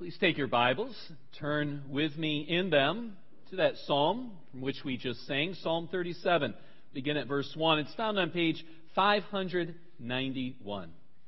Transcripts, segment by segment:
Please take your Bibles, turn with me in them to that psalm from which we just sang, Psalm 37. Begin at verse 1. It's found on page 591.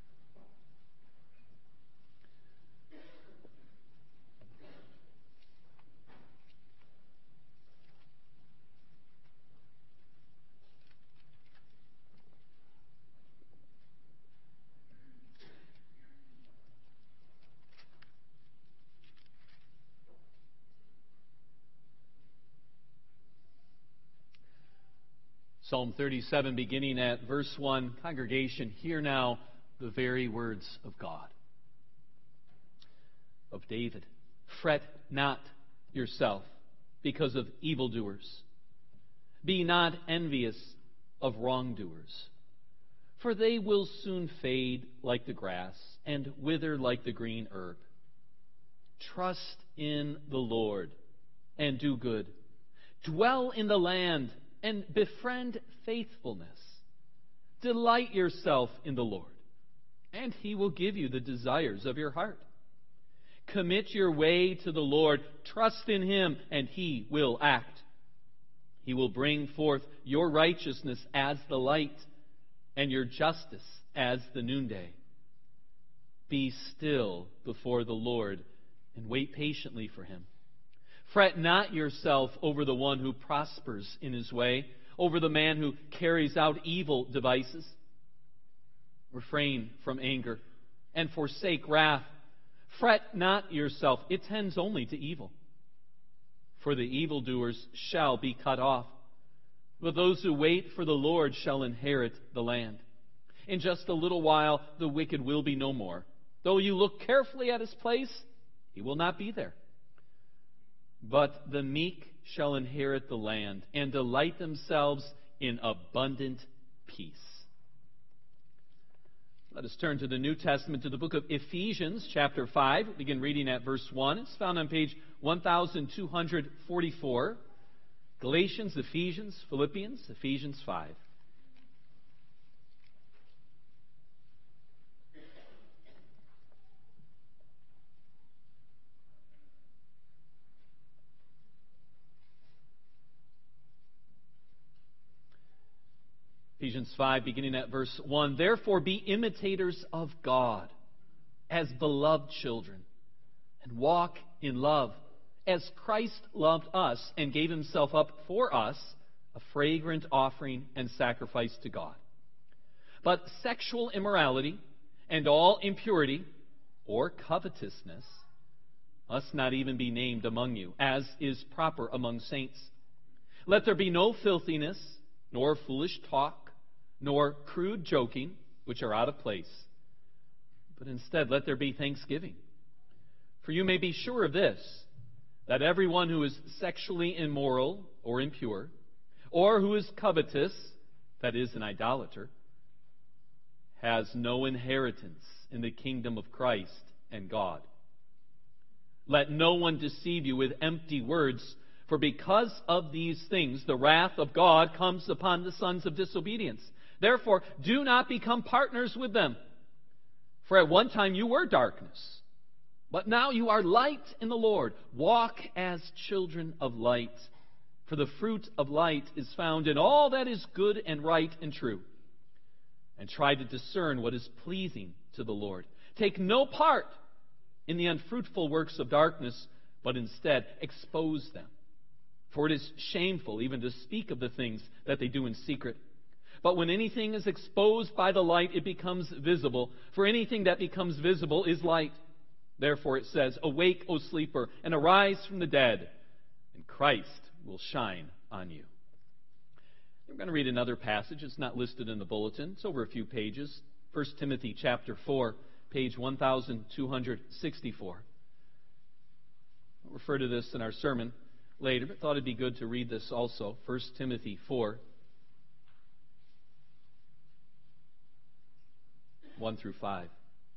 Psalm 37, beginning at verse 1. Congregation, hear now the very words of God. Of David, fret not yourself because of evildoers. Be not envious of wrongdoers, for they will soon fade like the grass and wither like the green herb. Trust in the Lord and do good. Dwell in the land and befriend faithfulness. Delight yourself in the Lord, and He will give you the desires of your heart. Commit your way to the Lord. Trust in Him, and He will act. He will bring forth your righteousness as the light, and your justice as the noonday. Be still before the Lord, and wait patiently for Him. Fret not yourself over the one who prospers in his way, over the man who carries out evil devices. Refrain from anger and forsake wrath. Fret not yourself, it tends only to evil. For the evildoers shall be cut off, but those who wait for the Lord shall inherit the land. In just a little while the wicked will be no more. Though you look carefully at his place, he will not be there. But the meek shall inherit the land and delight themselves in abundant peace. Let us turn to the New Testament, to the book of Ephesians, chapter 5. Begin reading at verse 1. It's found on page 1244. Galatians, Ephesians, Philippians, Ephesians 5. Ephesians 5, beginning at verse 1. Therefore be imitators of God as beloved children, and walk in love, as Christ loved us and gave Himself up for us, a fragrant offering and sacrifice to God. But sexual immorality and all impurity or covetousness must not even be named among you, as is proper among saints. Let there be no filthiness, nor foolish talk, nor crude joking, which are out of place. But instead, let there be thanksgiving. For you may be sure of this, that everyone who is sexually immoral or impure, or who is covetous, that is, an idolater, has no inheritance in the kingdom of Christ and God. Let no one deceive you with empty words, for because of these things the wrath of God comes upon the sons of disobedience. Therefore, do not become partners with them. For at one time you were darkness, but now you are light in the Lord. Walk as children of light. For the fruit of light is found in all that is good and right and true. And try to discern what is pleasing to the Lord. Take no part in the unfruitful works of darkness, but instead expose them. For it is shameful even to speak of the things that they do in secret. But when anything is exposed by the light, it becomes visible. For anything that becomes visible is light. Therefore it says, awake, O sleeper, and arise from the dead, and Christ will shine on you. We're going to read another passage. It's not listed in the bulletin. It's over a few pages. 1 Timothy chapter 4, page 1264. We'll refer to this in our sermon later, but thought it'd be good to read this also. 1 Timothy 4, 1 through 5.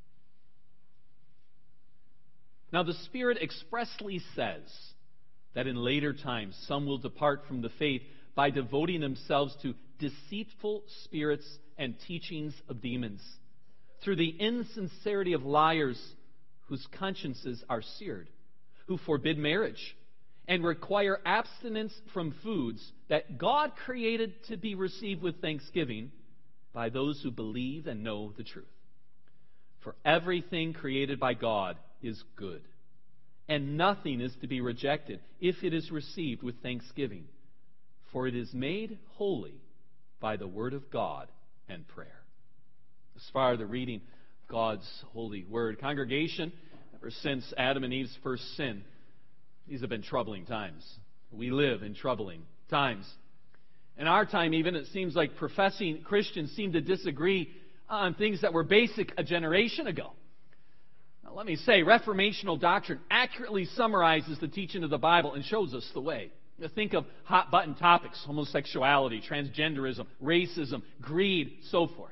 Now the Spirit expressly says that in later times some will depart from the faith by devoting themselves to deceitful spirits and teachings of demons, through the insincerity of liars whose consciences are seared, who forbid marriage, and require abstinence from foods that God created to be received with thanksgiving by those who believe and know the truth. For everything created by God is good, and nothing is to be rejected if it is received with thanksgiving, for it is made holy by the word of God and prayer. As far as the reading of God's holy word, congregation, ever since Adam and Eve's first sin, these have been troubling times. We live in troubling times. In our time even, it seems like professing Christians seem to disagree on things that were basic a generation ago. Now, let me say, reformational doctrine accurately summarizes the teaching of the Bible and shows us the way. Think of hot-button topics: homosexuality, transgenderism, racism, greed, so forth.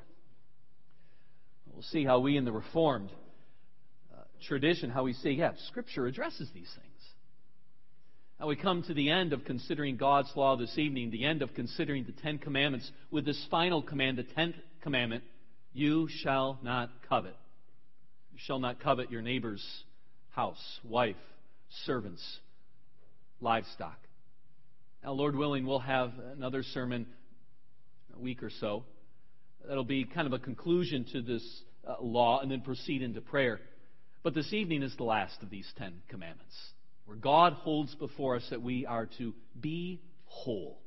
We'll see how we in the Reformed tradition, how we say, Scripture addresses these things. Now we come to the end of considering God's law this evening, the end of considering the Ten Commandments, with this final command, the 10th commandment: you shall not covet. You shall not covet your neighbor's house, wife, servants, livestock. Now, Lord willing, we'll have another sermon a week or so. That'll be kind of a conclusion to this law and then proceed into prayer. But this evening is the last of these 10 commandments, where God holds before us that we are to be whole.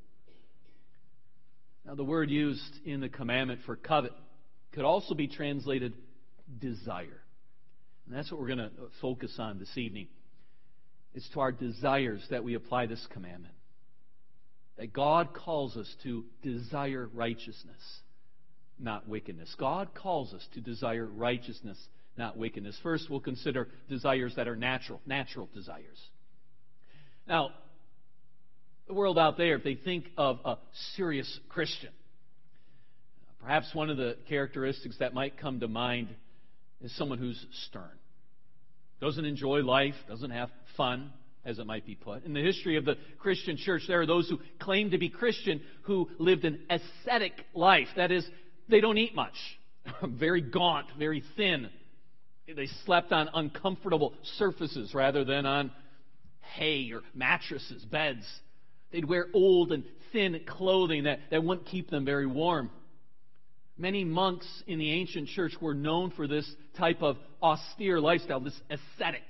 Now, the word used in the commandment for covet could also be translated desire. And that's what we're going to focus on this evening. It's to our desires that we apply this commandment. That God calls us to desire righteousness, not wickedness. God calls us to desire righteousness, not wickedness. First, we'll consider desires that are natural desires. Now, the world out there, if they think of a serious Christian, perhaps one of the characteristics that might come to mind is someone who's stern, doesn't enjoy life, doesn't have fun, as it might be put. In the history of the Christian church, there are those who claim to be Christian who lived an ascetic life. That is, they don't eat much. Very gaunt, very thin. They slept on uncomfortable surfaces rather than on hay or mattresses, beds. They'd wear old and thin clothing that wouldn't keep them very warm. Many monks in the ancient church were known for this type of austere lifestyle, this ascetic.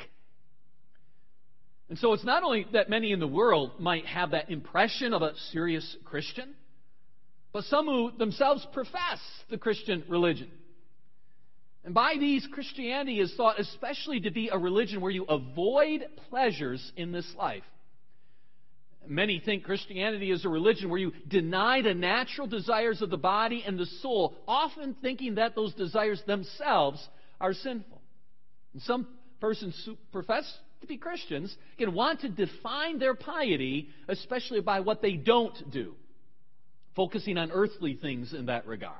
And so it's not only that many in the world might have that impression of a serious Christian, but some who themselves profess the Christian religion. And by these, Christianity is thought especially to be a religion where you avoid pleasures in this life. Many think Christianity is a religion where you deny the natural desires of the body and the soul, often thinking that those desires themselves are sinful. And some persons who profess to be Christians can want to define their piety, especially by what they don't do, focusing on earthly things in that regard.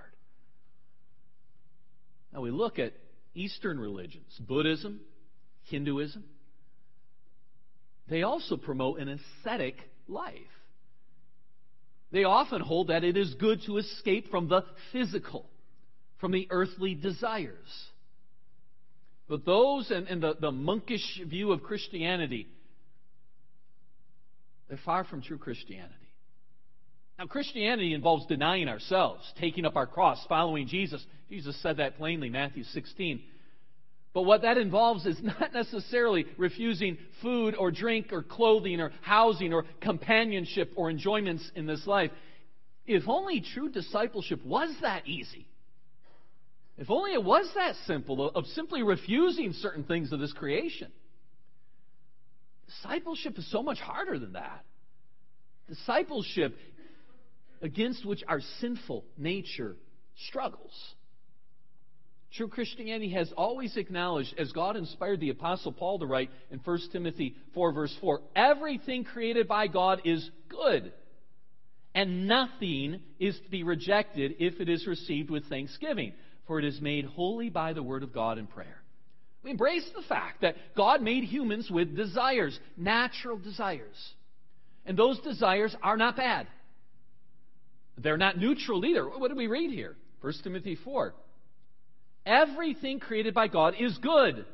Now we look at Eastern religions, Buddhism, Hinduism. They also promote an ascetic life. They often hold that it is good to escape from the physical, from the earthly desires. But those and the monkish view of Christianity, they're far from true Christianity. Now, Christianity involves denying ourselves, taking up our cross, following Jesus. Jesus said that plainly, Matthew 16. But what that involves is not necessarily refusing food or drink or clothing or housing or companionship or enjoyments in this life. If only true discipleship was that easy. If only it was that simple, of simply refusing certain things of this creation. Discipleship is so much harder than that. Discipleship against which our sinful nature struggles. True Christianity has always acknowledged, as God inspired the Apostle Paul to write in 1 Timothy 4, verse 4, everything created by God is good, and nothing is to be rejected if it is received with thanksgiving, for it is made holy by the word of God and prayer. We embrace the fact that God made humans with desires, natural desires. And those desires are not bad. They're not neutral either. What do we read here? 1 Timothy 4. Everything created by God is good.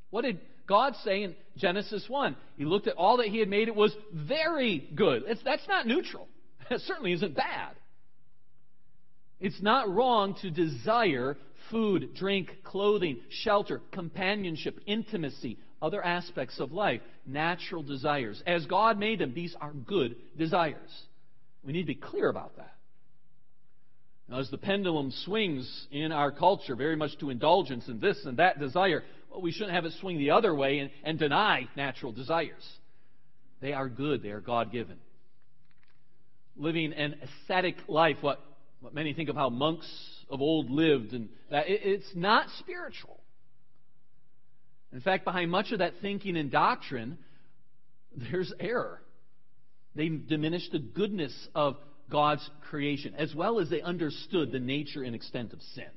What did God say in Genesis 1? He looked at all that He had made. It was very good. That's not neutral. That certainly isn't bad. It's not wrong to desire food, drink, clothing, shelter, companionship, intimacy, other aspects of life, natural desires. As God made them, these are good desires. We need to be clear about that. Now, as the pendulum swings in our culture very much to indulgence in this and that desire, well, we shouldn't have it swing the other way and deny natural desires. They are good. They are God-given. Living an ascetic life, what many think of how monks of old lived, and that it's not spiritual. In fact, behind much of that thinking and doctrine, there's error. They diminished the goodness of God's creation, as well as they understood the nature and extent of sin.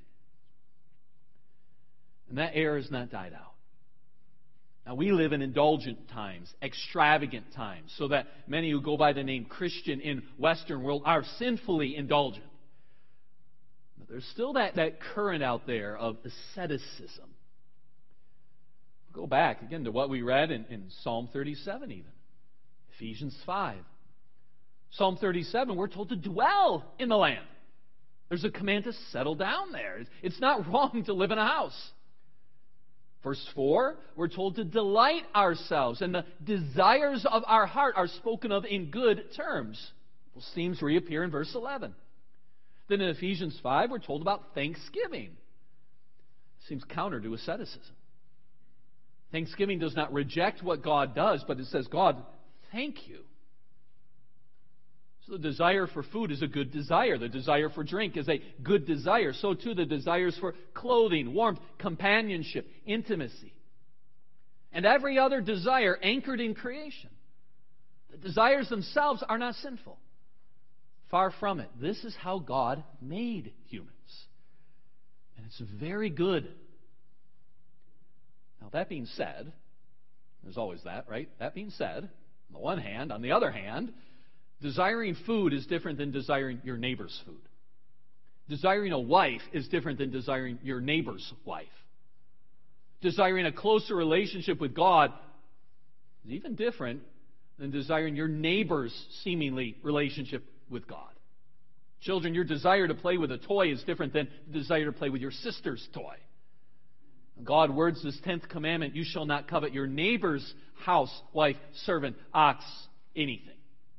And that error has not died out. Now, we live in indulgent times, extravagant times, so that many who go by the name Christian in Western world are sinfully indulgent. But there's still that current out there of asceticism. Go back again to what we read in Psalm 37 even. Ephesians 5. Psalm 37, we're told to dwell in the land. There's a command to settle down there. It's not wrong to live in a house. Verse 4, we're told to delight ourselves, and the desires of our heart are spoken of in good terms. Those themes reappear in verse 11. Then in Ephesians 5, we're told about thanksgiving. Seems counter to asceticism. Thanksgiving does not reject what God does, but it says, God, thank you. So the desire for food is a good desire. The desire for drink is a good desire. So too the desires for clothing, warmth, companionship, intimacy. And every other desire anchored in creation. The desires themselves are not sinful. Far from it. This is how God made humans. And it's very good. Now, that being said, there's always that, right? That being said, on the one hand, on the other hand, desiring food is different than desiring your neighbor's food. Desiring a wife is different than desiring your neighbor's wife. Desiring a closer relationship with God is even different than desiring your neighbor's seemingly relationship with God. Children, your desire to play with a toy is different than the desire to play with your sister's toy. God words this 10th commandment, you shall not covet your neighbor's house, wife, servant, ox, anything.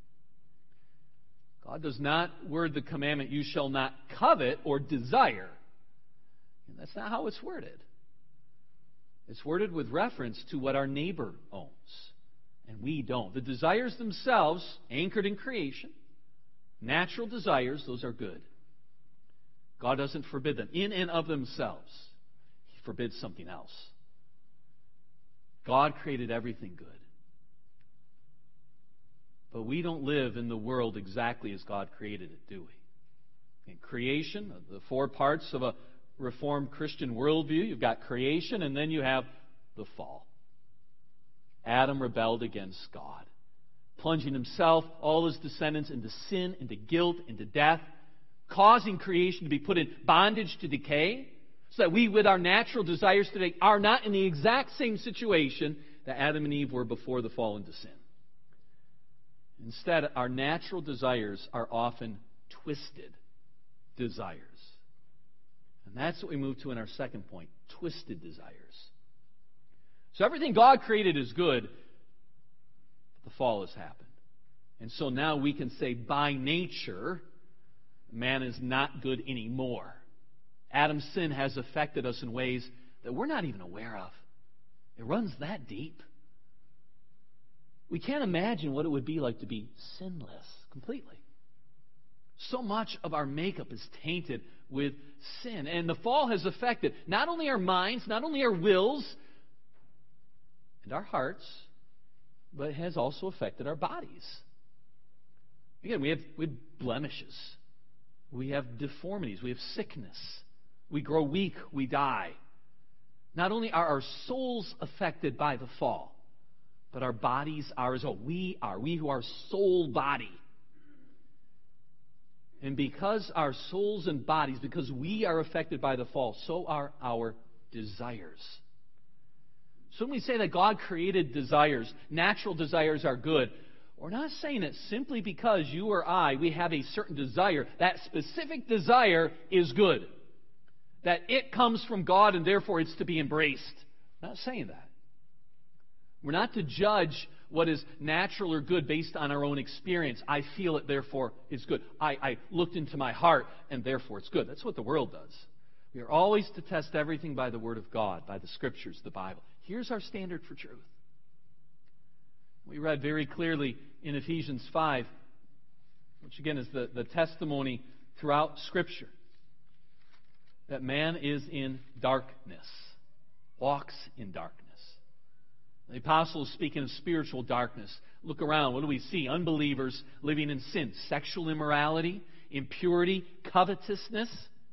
God does not word the commandment, you shall not covet or desire. And that's not how it's worded. It's worded with reference to what our neighbor owns. And we don't. The desires themselves, anchored in creation, natural desires, those are good. God doesn't forbid them in and of themselves. He forbids something else. God created everything good. But we don't live in the world exactly as God created it, do we? In creation, the four parts of a Reformed Christian worldview, you've got creation and then you have the fall. Adam rebelled against God, plunging himself, all his descendants, into sin, into guilt, into death, causing creation to be put in bondage to decay, so that we, with our natural desires today, are not in the exact same situation that Adam and Eve were before the fall into sin. Instead, our natural desires are often twisted desires. And that's what we move to in our second point, twisted desires. So everything God created is good, but the fall has happened. And so now we can say by nature, man is not good anymore. Adam's sin has affected us in ways that we're not even aware of. It runs that deep. We can't imagine what it would be like to be sinless completely. So much of our makeup is tainted with sin. And the fall has affected not only our minds, not only our wills and our hearts, but it has also affected our bodies. Again, we have blemishes. We have deformities. We have sickness. We grow weak. We die. Not only are our souls affected by the fall, but our bodies are as well. We who are soul body. And because our souls and bodies, because we are affected by the fall, so are our desires. So when we say that God created desires, natural desires are good, we're not saying it simply because you or I, we have a certain desire. That specific desire is good. That it comes from God and therefore it's to be embraced. I'm not saying that. We're not to judge what is natural or good based on our own experience. I feel it, therefore it's good. I looked into my heart and therefore it's good. That's what the world does. We are always to test everything by the Word of God, by the Scriptures, the Bible. Here's our standard for truth. We read very clearly in Ephesians 5, which again is the testimony throughout Scripture, that man is in darkness, walks in darkness. The apostle is speaking of spiritual darkness. Look around. What do we see? Unbelievers living in sin, sexual immorality, impurity, covetousness.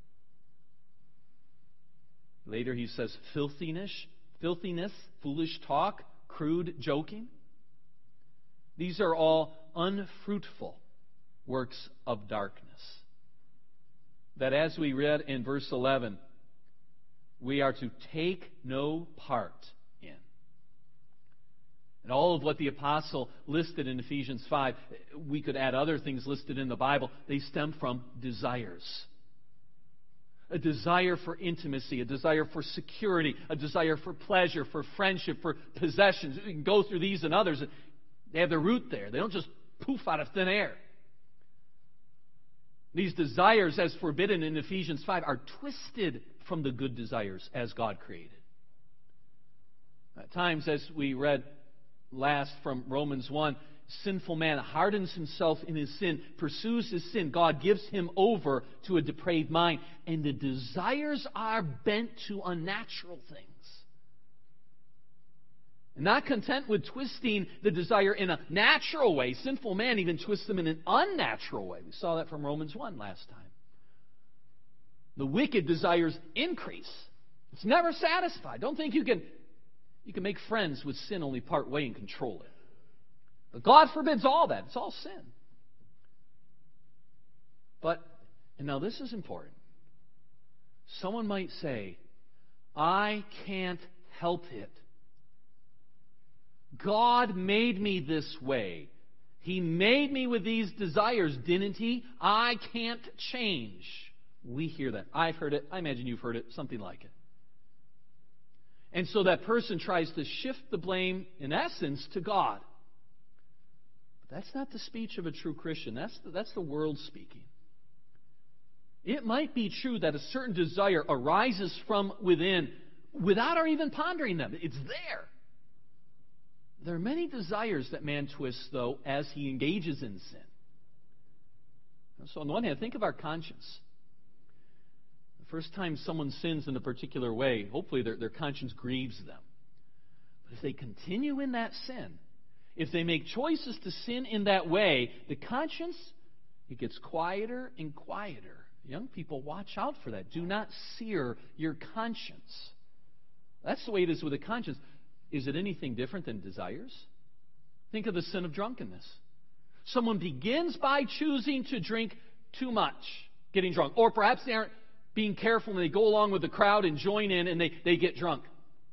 Later he says filthiness, foolish talk, crude joking. These are all unfruitful works of darkness. That as we read in verse 11, we are to take no part in. And all of what the apostle listed in Ephesians 5, we could add other things listed in the Bible, they stem from desires. A desire for intimacy, a desire for security, a desire for pleasure, for friendship, for possessions. We can go through these and others. They have their root there. They don't just poof out of thin air. These desires, as forbidden in Ephesians 5, are twisted from the good desires as God created. At times, as we read last from Romans 1, sinful man hardens himself in his sin, pursues his sin. God gives him over to a depraved mind, and the desires are bent to unnatural things. And not content with twisting the desire in a natural way, sinful man even twists them in an unnatural way. We saw that from Romans 1 last time. The wicked desires increase. It's never satisfied. Don't think you can make friends with sin only part way and control it. But God forbids all that. It's all sin. But, and now this is important. Someone might say, I can't help it. God made me this way. He made me with these desires, didn't He? I can't change. We hear that. I've heard it. I imagine you've heard it. Something like it. And so that person tries to shift the blame, in essence, to God. But that's not the speech of a true Christian. That's the world speaking. It might be true that a certain desire arises from within without our even pondering them. It's there. There are many desires that man twists, though, as he engages in sin. So on the one hand, think of our conscience. The first time someone sins in a particular way, hopefully their conscience grieves them. But if they continue in that sin, if they make choices to sin in that way, the conscience, it gets quieter and quieter. Young people, watch out for that. Do not sear your conscience. That's the way it is with a conscience. Is it anything different than desires? Think of the sin of drunkenness. Someone begins by choosing to drink too much, getting drunk. Or perhaps they aren't being careful and they go along with the crowd and join in and they get drunk.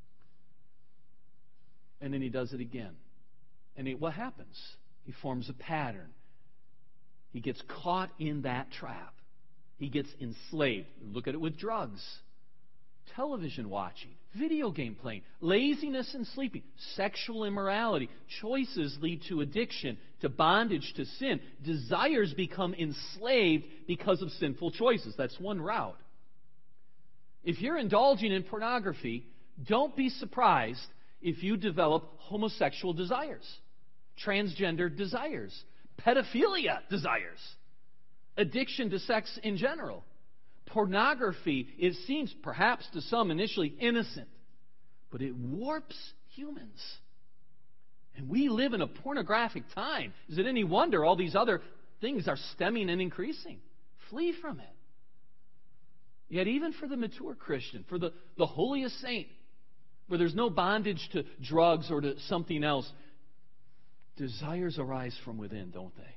And then he does it again. And what happens? He forms a pattern. He gets caught in that trap. He gets enslaved. Look at it with drugs. Television watching, video game playing, laziness and sleeping, sexual immorality. Choices lead to addiction, to bondage, to sin. Desires become enslaved because of sinful choices. That's one route. If you're indulging in pornography, don't be surprised if you develop homosexual desires, transgender desires, pedophilia desires, addiction to sex in general. Pornography, it seems perhaps to some initially innocent, but it warps humans. And we live in a pornographic time. Is it any wonder all these other things are stemming and increasing? Flee from it. Yet even for the mature Christian, for the holiest saint, where there's no bondage to drugs or to something else, desires arise from within, don't they?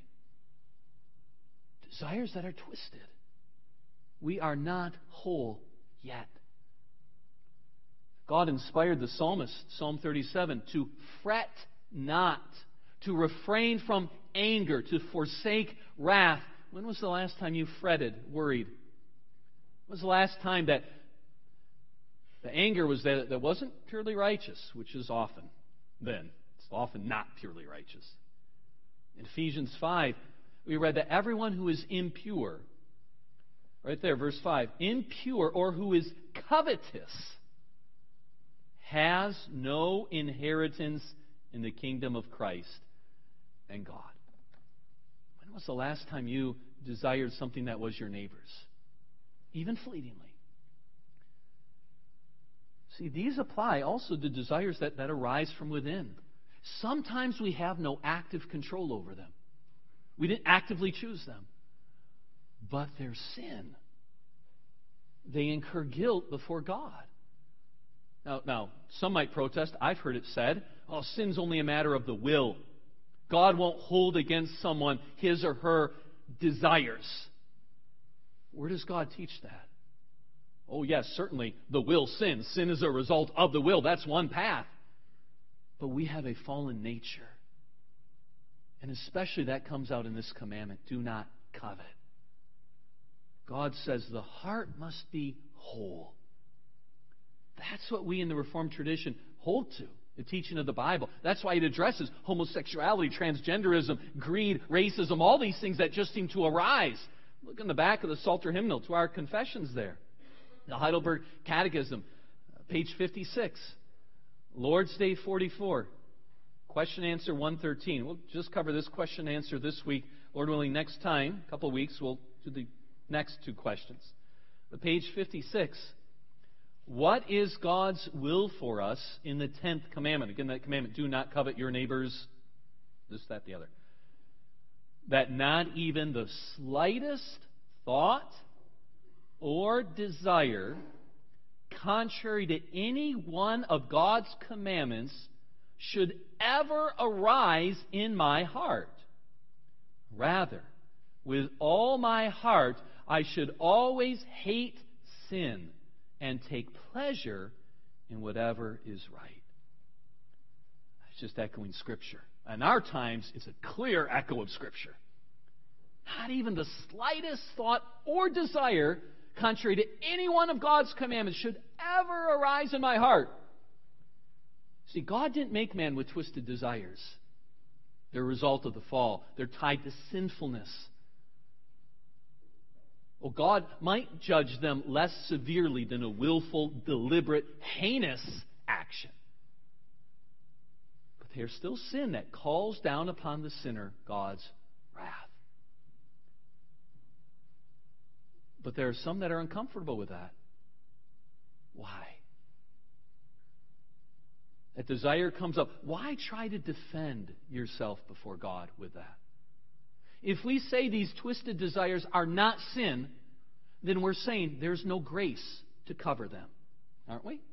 Desires that are twisted. We are not whole yet. God inspired the psalmist, Psalm 37, to fret not, to refrain from anger, to forsake wrath. When was the last time you fretted, worried? When was the last time that the anger was that wasn't purely righteous, which is often then. It's often not purely righteous. In Ephesians 5, we read that everyone who is impure, right there, verse 5, impure or who is covetous has no inheritance in the kingdom of Christ and God. When was the last time you desired something that was your neighbor's? Even fleetingly. See, these apply also to desires that arise from within. Sometimes we have no active control over them. We didn't actively choose them. But they're sin. They incur guilt before God. Now, some might protest. I've heard it said, oh, sin's only a matter of the will. God won't hold against someone his or her desires. Where does God teach that? Oh, yes, certainly the will sins. Sin is a result of the will. That's one path. But we have a fallen nature. And especially that comes out in this commandment. Do not covet. God says the heart must be whole. That's what we in the Reformed tradition hold to, the teaching of the Bible. That's why it addresses homosexuality, transgenderism, greed, racism, all these things that just seem to arise. Look in the back of the Psalter hymnal to our confessions there. The Heidelberg Catechism, page 56. Lord's Day 44. Question answer 113. We'll just cover this question answer this week. Lord willing, next time, a couple of weeks, we'll do the next two questions. But page 56. What is God's will for us in the 10th commandment? Again, that commandment, do not covet your neighbor's this, that, the other. That not even the slightest thought or desire contrary to any one of God's commandments should ever arise in my heart. Rather, with all my heart, I should always hate sin and take pleasure in whatever is right. That's just echoing Scripture. In our times, it's a clear echo of Scripture. Not even the slightest thought or desire contrary to any one of God's commandments should ever arise in my heart. See, God didn't make man with twisted desires. They're a result of the fall. They're tied to sinfulness. Well, God might judge them less severely than a willful, deliberate, heinous action. But they are still sin that calls down upon the sinner God's wrath. But there are some that are uncomfortable with that. Why? That desire comes up. Why try to defend yourself before God with that? If we say these twisted desires are not sin, then we're saying there's no grace to cover them. Aren't we?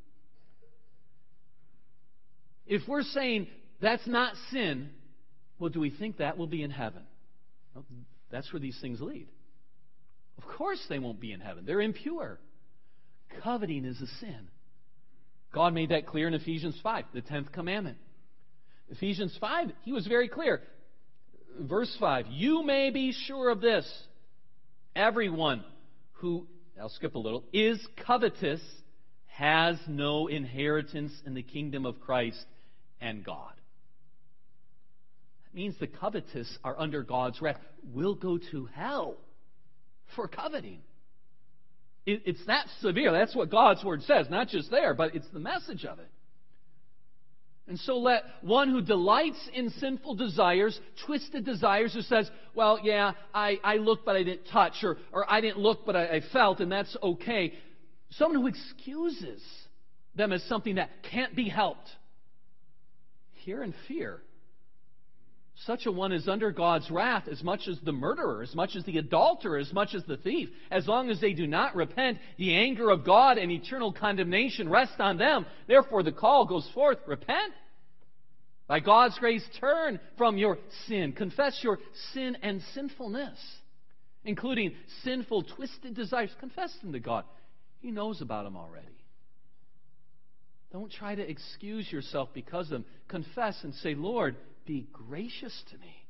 If we're saying that's not sin, well, do we think that will be in heaven? Well, that's where these things lead. Of course they won't be in heaven. They're impure. Coveting is a sin. God made that clear in Ephesians 5, the 10th commandment. Ephesians 5, he was very clear. Verse 5, you may be sure of this. Everyone who, I'll skip a little, is covetous has no inheritance in the kingdom of Christ and God. That means the covetous are under God's wrath. Will go to hell for coveting. It's that severe. That's what God's Word says. Not just there, but it's the message of it. And so let one who delights in sinful desires, twisted desires, who says, well, yeah, I looked but I didn't touch, or I didn't look but I felt, and that's okay. Someone who excuses them as something that can't be helped. Hear and fear. Such a one is under God's wrath as much as the murderer, as much as the adulterer, as much as the thief. As long as they do not repent, the anger of God and eternal condemnation rest on them. Therefore, the call goes forth, repent. By God's grace, turn from your sin. Confess your sin and sinfulness, including sinful, twisted desires. Confess them to God. He knows about them already. Don't try to excuse yourself because of them. Confess and say, Lord, be gracious to me.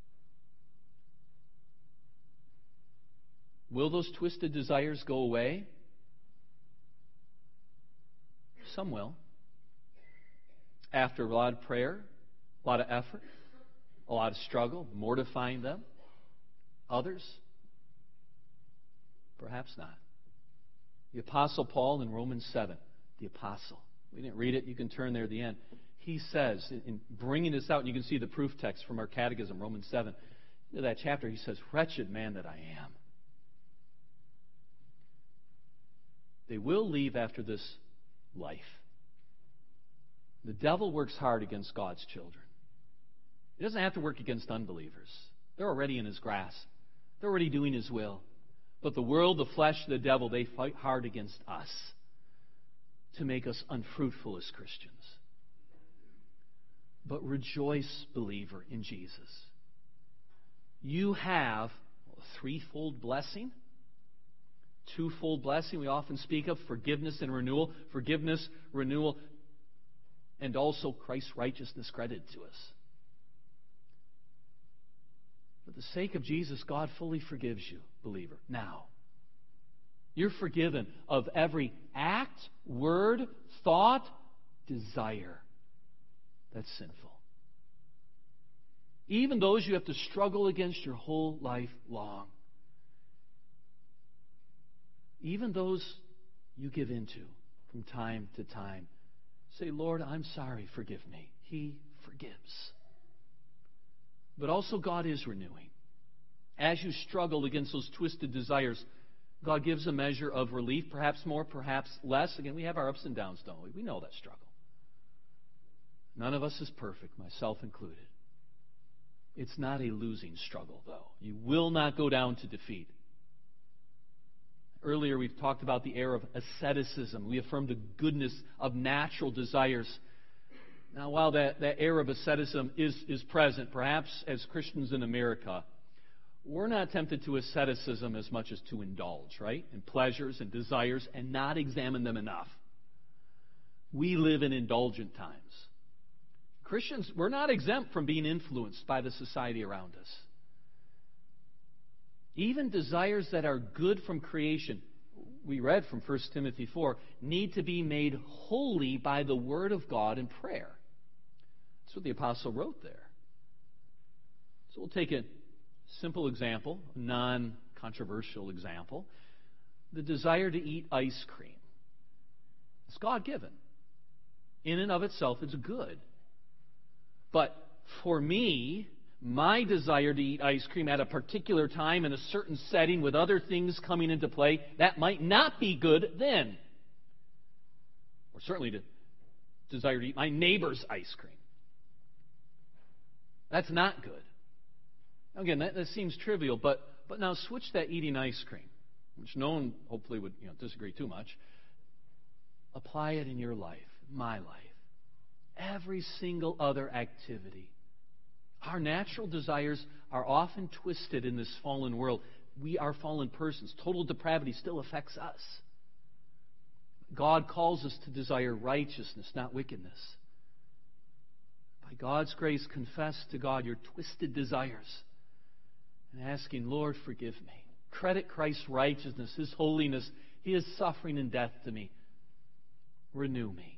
Will those twisted desires go away? Some will. After a lot of prayer, a lot of effort, a lot of struggle, mortifying them. Others, perhaps not. The Apostle Paul in Romans 7, the Apostle. We didn't read it. You can turn there at the end. He says, in bringing this out, and you can see the proof text from our catechism, Romans 7, in that chapter, he says, wretched man that I am. They will leave after this life. The devil works hard against God's children. He doesn't have to work against unbelievers. They're already in his grasp. They're already doing his will. But the world, the flesh, the devil, they fight hard against us to make us unfruitful as Christians. But rejoice, believer, in Jesus. You have a threefold blessing. Twofold blessing we often speak of, forgiveness and renewal. Forgiveness, renewal, and also Christ's righteousness credited to us. For the sake of Jesus, God fully forgives you, believer, now. You're forgiven of every act, word, thought, desire that's sinful. Even those you have to struggle against your whole life long. Even those you give into from time to time. Say, Lord, I'm sorry, forgive me. He forgives. But also God is renewing. As you struggle against those twisted desires, God gives a measure of relief, perhaps more, perhaps less. Again, we have our ups and downs, don't we? We know that struggle. None of us is perfect, myself included. It's not a losing struggle, though. You will not go down to defeat. Earlier, we've talked about the era of asceticism. We affirmed the goodness of natural desires. Now, while that era of asceticism is present, perhaps as Christians in America, we're not tempted to asceticism as much as to indulge, right? In pleasures and desires and not examine them enough. We live in indulgent times. Christians, we're not exempt from being influenced by the society around us. Even desires that are good from creation, we read from 1 Timothy 4, need to be made holy by the Word of God and prayer. That's what the Apostle wrote there. So we'll take a simple example, a non-controversial example. The desire to eat ice cream. It's God-given. In and of itself, it's good. But for me, my desire to eat ice cream at a particular time in a certain setting with other things coming into play, that might not be good then. Or certainly to desire to eat my neighbor's ice cream. That's not good. Again, that seems trivial, but now switch that eating ice cream, which no one hopefully would disagree too much. Apply it in your life, my life. Every single other activity. Our natural desires are often twisted in this fallen world. We are fallen persons. Total depravity still affects us. God calls us to desire righteousness, not wickedness. By God's grace, confess to God your twisted desires and asking, Lord, forgive me. Credit Christ's righteousness, His holiness, His suffering and death to me. Renew me.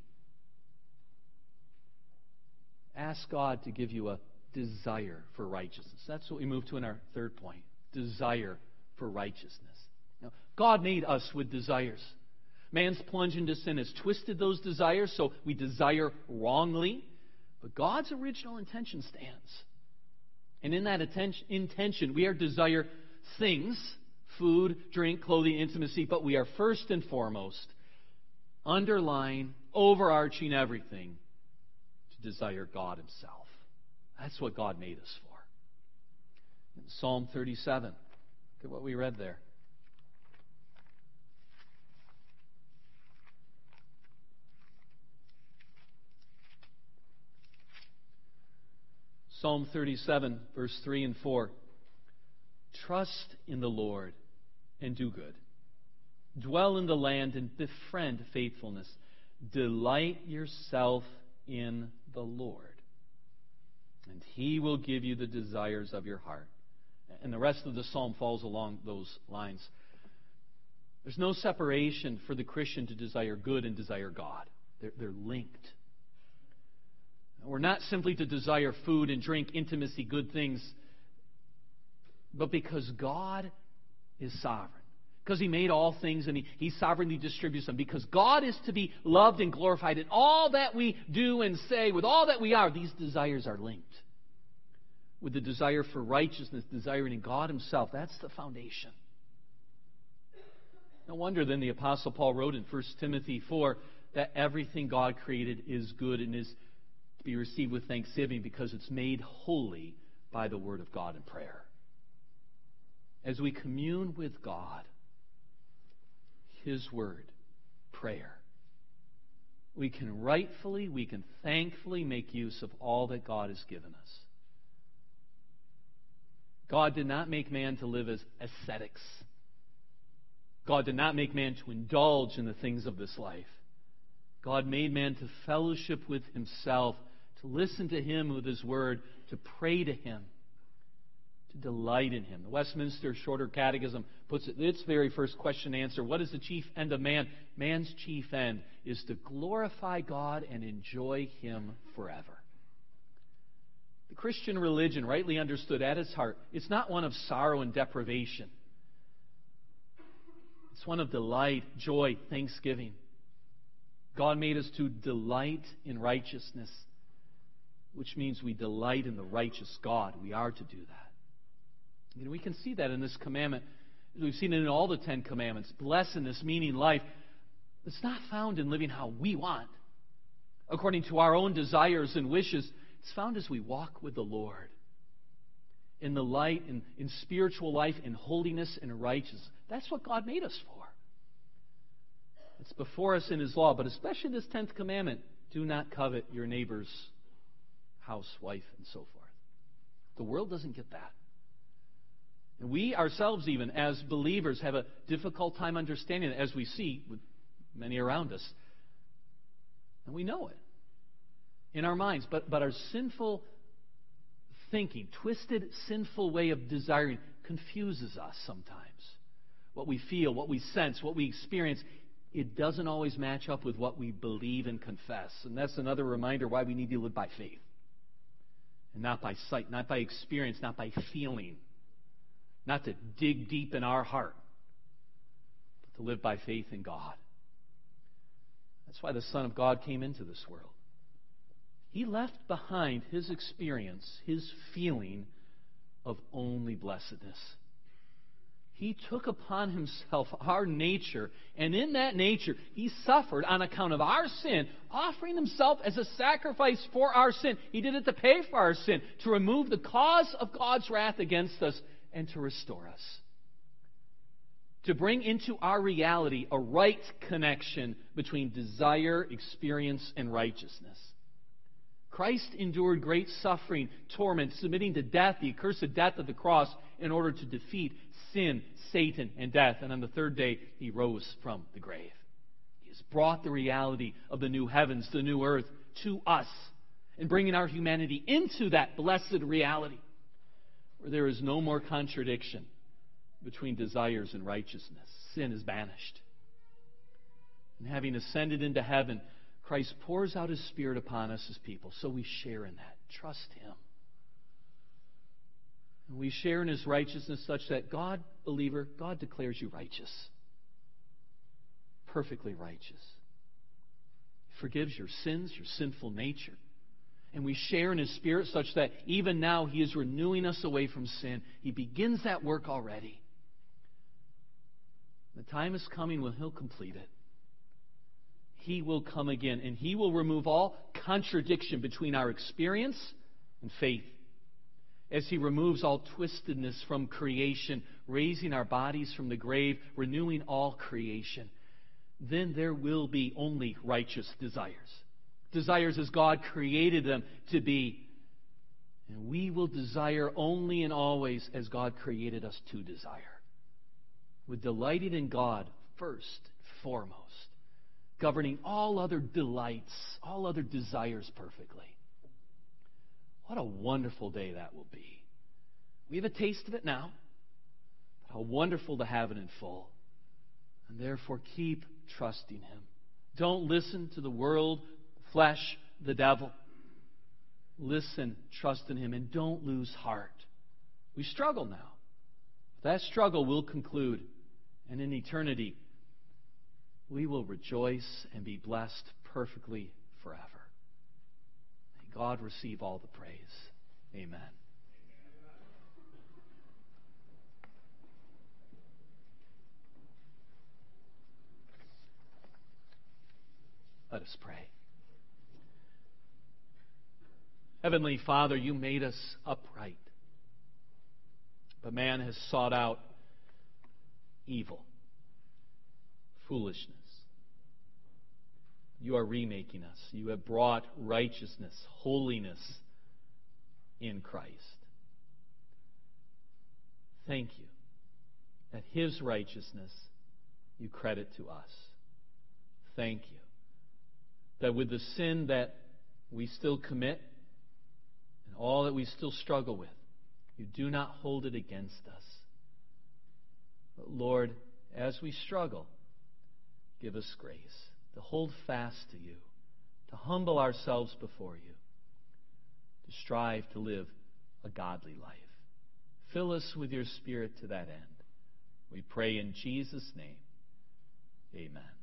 Ask God to give you a desire for righteousness. That's what we move to in our third point. Desire for righteousness. Now, God made us with desires. Man's plunge into sin has twisted those desires, so we desire wrongly. But God's original intention stands. And in that intention, we are desire things, food, drink, clothing, intimacy, but we are first and foremost, underlying, overarching everything, to desire God Himself. That's what God made us for. In Psalm 37, look at what we read there. Psalm 37, verse 3 and 4. Trust in the Lord and do good. Dwell in the land and befriend faithfulness. Delight yourself in the Lord, and He will give you the desires of your heart. And the rest of the psalm falls along those lines. There's no separation for the Christian to desire good and desire God. They're linked. We're not simply to desire food and drink, intimacy, good things, but because God is sovereign. Because He made all things and He sovereignly distributes them. Because God is to be loved and glorified in all that we do and say, with all that we are, these desires are linked. With the desire for righteousness, desiring in God Himself. That's the foundation. No wonder then the Apostle Paul wrote in 1 Timothy 4 that everything God created is good and is to be received with thanksgiving because it's made holy by the Word of God and prayer. As we commune with God, His Word, prayer, we can rightfully, we can thankfully make use of all that God has given us. God did not make man to live as ascetics. God did not make man to indulge in the things of this life. God made man to fellowship with Himself, to listen to Him with His Word, to pray to Him, to delight in Him. The Westminster Shorter Catechism puts it, its very first question and answer, what is the chief end of man? Man's chief end is to glorify God and enjoy Him forever. The Christian religion, rightly understood at its heart, it's not one of sorrow and deprivation. It's one of delight, joy, thanksgiving. God made us to delight in righteousness, which means we delight in the righteous God. We are to do that. And we can see that in this commandment. We've seen it in all the 10 commandments. Blessedness, meaning life, it's not found in living how we want, according to our own desires and wishes. It's found as we walk with the Lord in the light, in spiritual life, in holiness and righteousness. That's what God made us for. It's before us in His law, but especially this 10th commandment, do not covet your neighbor's house, wife, and so forth. The world doesn't get that. And we ourselves, even as believers, have a difficult time understanding it, as we see with many around us. And we know it in our minds. But our sinful thinking, twisted, sinful way of desiring confuses us sometimes. What we feel, what we sense, what we experience, it doesn't always match up with what we believe and confess. And that's another reminder why we need to live by faith. And not by sight, not by experience, not by feeling. Not to dig deep in our heart, but to live by faith in God. That's why the Son of God came into this world. He left behind His experience, His feeling of only blessedness. He took upon Himself our nature, and in that nature, He suffered on account of our sin, offering Himself as a sacrifice for our sin. He did it to pay for our sin, to remove the cause of God's wrath against us, and to restore us. To bring into our reality a right connection between desire, experience, and righteousness. Christ endured great suffering, torment, submitting to death, the accursed death of the cross, in order to defeat sin, Satan, and death. And on the third day, He rose from the grave. He has brought the reality of the new heavens, the new earth, to us, and bringing our humanity into that blessed reality, where there is no more contradiction between desires and righteousness. Sin is banished. And having ascended into heaven, Christ pours out His Spirit upon us as people, so we share in that. Trust Him. And we share in His righteousness such that God, believer, God declares you righteous. Perfectly righteous. He forgives your sins, your sinful nature. And we share in His Spirit such that even now He is renewing us away from sin. He begins that work already. The time is coming when He'll complete it. He will come again, and He will remove all contradiction between our experience and faith. As He removes all twistedness from creation, raising our bodies from the grave, renewing all creation, then there will be only righteous desires. Desires as God created them to be. And we will desire only and always as God created us to desire. With delighting in God first, foremost. governing all other delights, all other desires perfectly. What a wonderful day that will be. We have a taste of it now, but how wonderful to have it in full. And therefore, keep trusting Him. Don't listen to the world, the flesh, the devil. Listen, trust in Him, and don't lose heart. We struggle now. But that struggle will conclude, and in eternity, we will rejoice and be blessed perfectly forever. May God receive all the praise. Amen. Let us pray. Heavenly Father, you made us upright, but man has sought out evil, foolishness. You are remaking us. You have brought righteousness, holiness in Christ. Thank you that His righteousness you credit to us. Thank you that with the sin that we still commit and all that we still struggle with, you do not hold it against us. But Lord, as we struggle, give us grace to hold fast to you, to humble ourselves before you, to strive to live a godly life. Fill us with your Spirit to that end. We pray in Jesus' name. Amen.